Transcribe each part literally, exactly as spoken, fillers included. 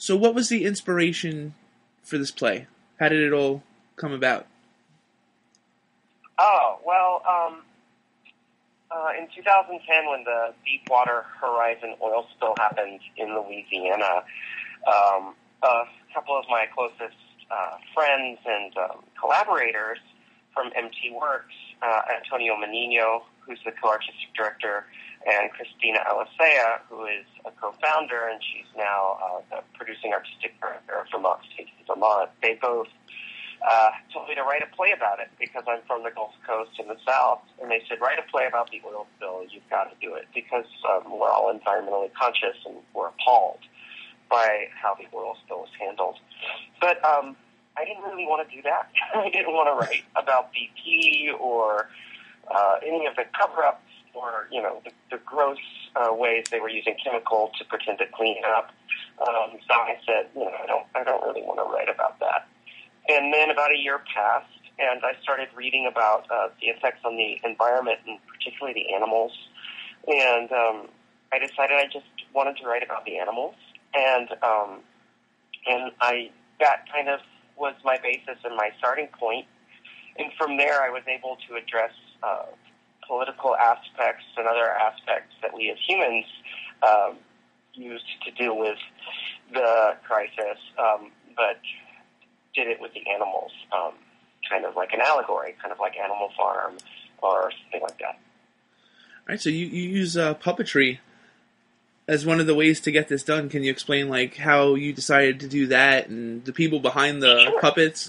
So what was the inspiration for this play? How did it all come about? Oh, well, um, uh, in two thousand ten, when the Deepwater Horizon oil spill happened in Louisiana, um, a couple of my closest uh, friends and um, collaborators from M T Works, uh, Antonio Menino, who's the co-artistic director, and Christina Alicea, who is a co-founder, and she's now uh, the producing artistic director for Vermont State, Vermont. They both uh, told me to write a play about it because I'm from the Gulf Coast in the South, and they said, write a play about the oil spill. You've got to do it because um, we're all environmentally conscious and we're appalled by how the oil spill was handled. But um, I didn't really want to do that. I didn't want to write about B P or uh, any of the cover-ups or, you know, the, the gross uh, ways they were using chemical to pretend to clean up. Um, so I said, you know, I don't, I don't really want to write about that. And then about a year passed, and I started reading about uh, the effects on the environment, and particularly the animals. And um, I decided I just wanted to write about the animals, and um, and I that kind of was my basis and my starting point. And from there, I was able to address uh, political aspects and other aspects that we as humans um, used to deal with the crisis, um, but did it with the animals, um, kind of like an allegory, kind of like Animal Farm or something like that. All right, so you, you use uh, puppetry as one of the ways to get this done. Can you explain like how you decided to do that and the people behind the Sure. puppets?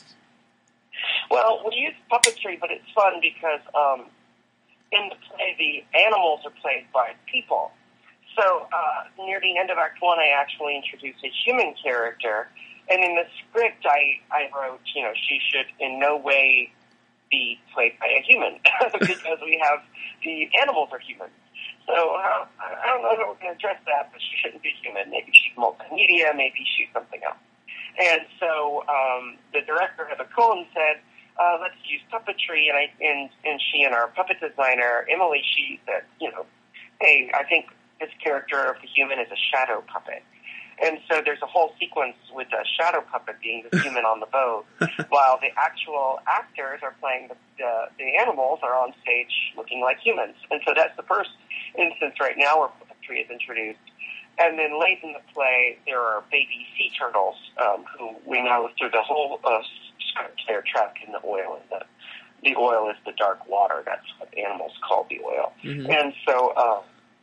Well, we use puppetry, but it's fun because um, in the play, the animals are played by people. So uh, near the end of Act One, I actually introduced a human character, and in the script, I, I wrote, you know, she should in no way be played by a human because we have the animals are human. So uh, I don't know how we're going to address that, but she shouldn't be human. Maybe she's multimedia, maybe she's something else. And so um, the director, Heather Cohen, said, uh, let's use puppetry, and I and, and she and our puppet designer, Emily, she said, you know, hey, I think this character of the human is a shadow puppet. And so there's a whole sequence with a shadow puppet being the human on the boat, while the actual actors are playing the, the, the animals are on stage looking like humans. And so that's the first instance right now where puppetry is introduced. And then late in the play, there are baby sea turtles um, who we know through the whole uh, script they're trapped in the oil. And the, the oil is the dark water. That's what animals call the oil. Mm-hmm. And so uh,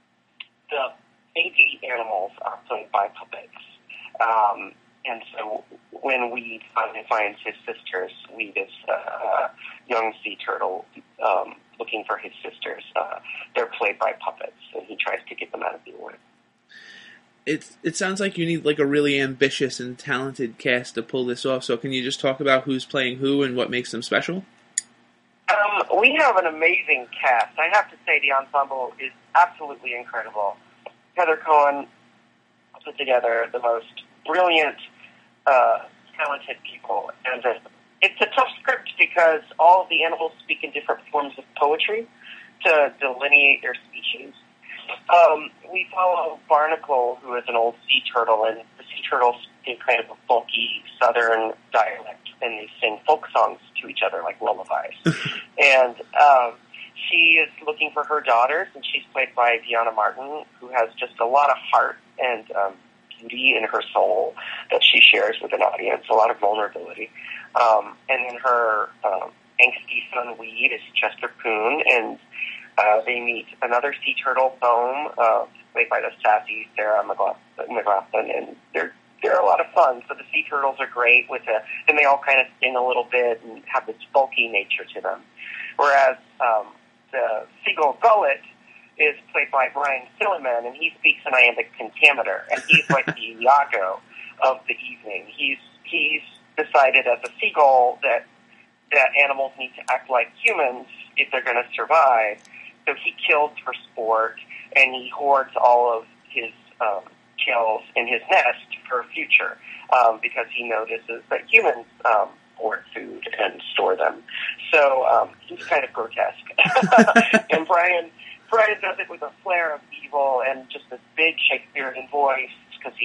the baby animals are played by puppets. Um, and so when we finally find his sisters, we this uh, young sea turtle um, looking for his sisters, uh, they're played by puppets, and he tries to get them out of the oil. It, it sounds like you need like a really ambitious and talented cast to pull this off, so can you just talk about who's playing who and what makes them special? Um, we have an amazing cast. I have to say the ensemble is absolutely incredible. Heather Cohen put together the most brilliant, uh, talented people. And uh, it's a tough script because all of the animals speak in different forms of poetry to delineate their species. Um, we follow Barnacle, who is an old sea turtle, and the sea turtles speak kind of a folky southern dialect, and they sing folk songs to each other like lullabies. and um, she is looking for her daughters, and she's played by Deanna Martin, who has just a lot of heart and um, beauty in her soul that she shares with an audience, a lot of vulnerability. Um, and then her um, angsty son, Weed, is Chester Poon, and Uh, they meet another sea turtle, Bohm, uh, played by the sassy Sarah McLaughlin, and they're they're a lot of fun. So the sea turtles are great with a, and they all kind of sing a little bit and have this bulky nature to them. Whereas um, the seagull Gullet is played by Brian Silliman, and he speaks an iambic pentameter, and he's like the Iago of the evening. He's he's decided as a seagull that that animals need to act like humans if they're going to survive. So he kills for sport, and he hoards all of his um, kills in his nest for future um, because he notices that humans um, hoard food and store them. So um, he's kind of grotesque. and Brian Brian does it with a flair of evil and just this big Shakespearean voice because he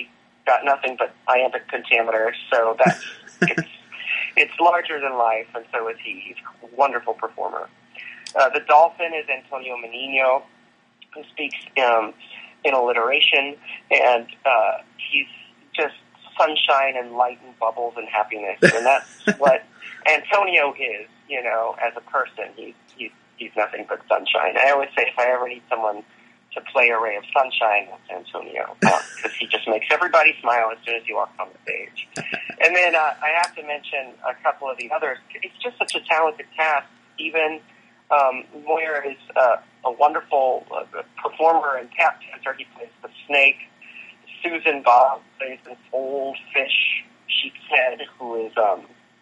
got nothing but iambic pentameter, so that's it's, it's larger than life, and so is he. He's a wonderful performer. Uh, the dolphin is Antonio Menino, who speaks um, in alliteration, and uh, he's just sunshine and light and bubbles and happiness, and that's what Antonio is, you know, as a person. He's, he's, he's nothing but sunshine. I always say if I ever need someone to play a ray of sunshine, that's Antonio, because uh, he just makes everybody smile as soon as he walks on the stage. And then uh, I have to mention a couple of the others. It's just such a talented cast. Even um, Moyer is uh, a wonderful uh, performer and tap dancer. He plays the snake. Susan Bob plays this old fish sheep's head who is um,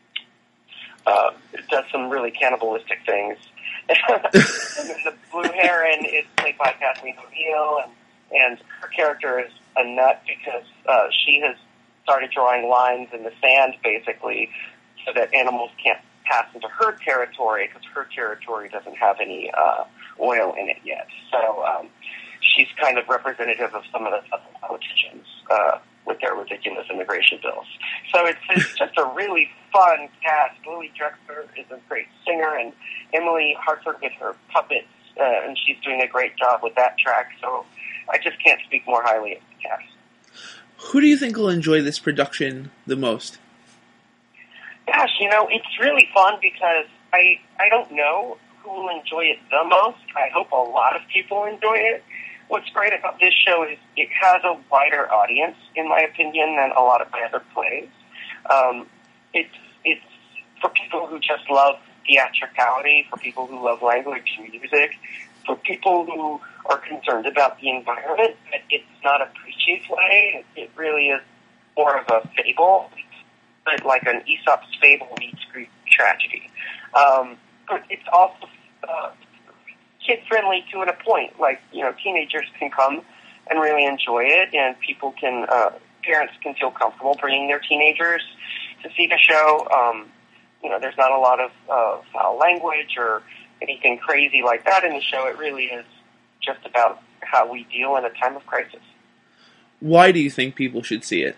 uh, does some really cannibalistic things. And then the blue heron is played by Kathleen O'Neill, and, and her character is a nut because uh, she has started drawing lines in the sand, basically, so that animals can't pass into her territory because her territory doesn't have any uh, oil in it yet. So um, she's kind of representative of some of the other politicians uh, with their ridiculous immigration bills. So it's, it's just a really fun cast. Lily Drexler is a great singer, and Emily Hartford with her puppets, uh, and she's doing a great job with that track. So I just can't speak more highly of the cast. Who do you think will enjoy this production the most? Gosh, you know, it's really fun because I I don't know who will enjoy it the most. I hope a lot of people enjoy it. What's great about this show is it has a wider audience, in my opinion, than a lot of my other plays. Um, it's it's for people who just love theatricality, for people who love language and music, for people who are concerned about the environment. But it's not a preachy play. It really is more of a fable, but like an Aesop's fable meets Greek tragedy. Um, but it's also uh, kid-friendly to a point. Like, you know, teenagers can come and really enjoy it, and people can, uh, parents can feel comfortable bringing their teenagers to see the show. Um, you know, there's not a lot of uh, foul language or anything crazy like that in the show. It really is just about how we deal in a time of crisis. Why do you think people should see it?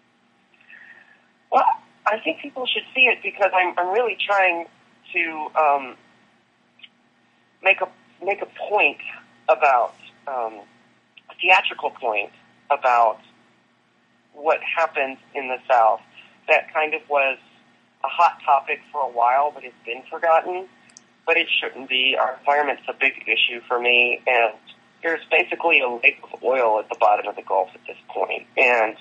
Well, I think people should see it because I'm, I'm really trying to um, make a make a point about um, a theatrical point about what happens in the South. That kind of was a hot topic for a while, but it's been forgotten. But it shouldn't be. Our environment's a big issue for me, and there's basically a lake of oil at the bottom of the Gulf at this point, and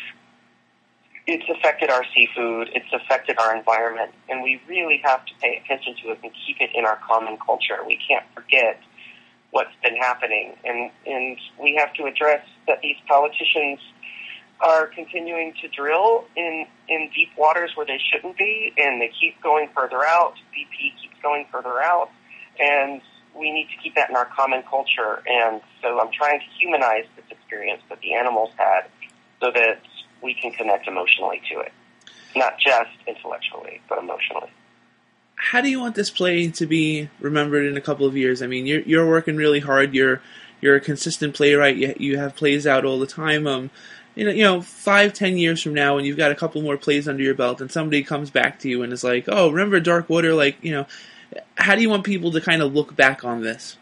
it's affected our seafood, it's affected our environment, and we really have to pay attention to it and keep it in our common culture. We can't forget what's been happening, and, and we have to address that these politicians are continuing to drill in, in deep waters where they shouldn't be, and they keep going further out. B P keeps going further out, and we need to keep that in our common culture. And so I'm trying to humanize this experience that the animals had so that we can connect emotionally to it. Not just intellectually, but emotionally. How do you want this play to be remembered in a couple of years? I mean, you're you're working really hard. You're you're a consistent playwright. You you have plays out all the time. Um, you know, you know, five, ten years from now, when you've got a couple more plays under your belt, and somebody comes back to you and is like, "Oh, remember Dark Water?" Like, you know, how do you want people to kind of look back on this?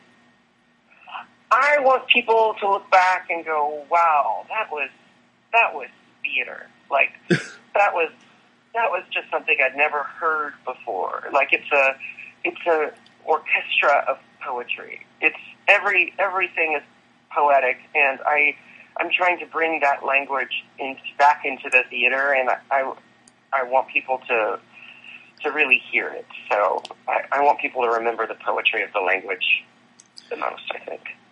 I want people to look back and go, "Wow, that was that was theater." Like that was. That was just something I'd never heard before. Like it's a, it's a orchestra of poetry. It's every everything is poetic, and I, I'm trying to bring that language in, back into the theater, and I, I, I want people to, to really hear it. So I, I want people to remember the poetry of the language the most, I think.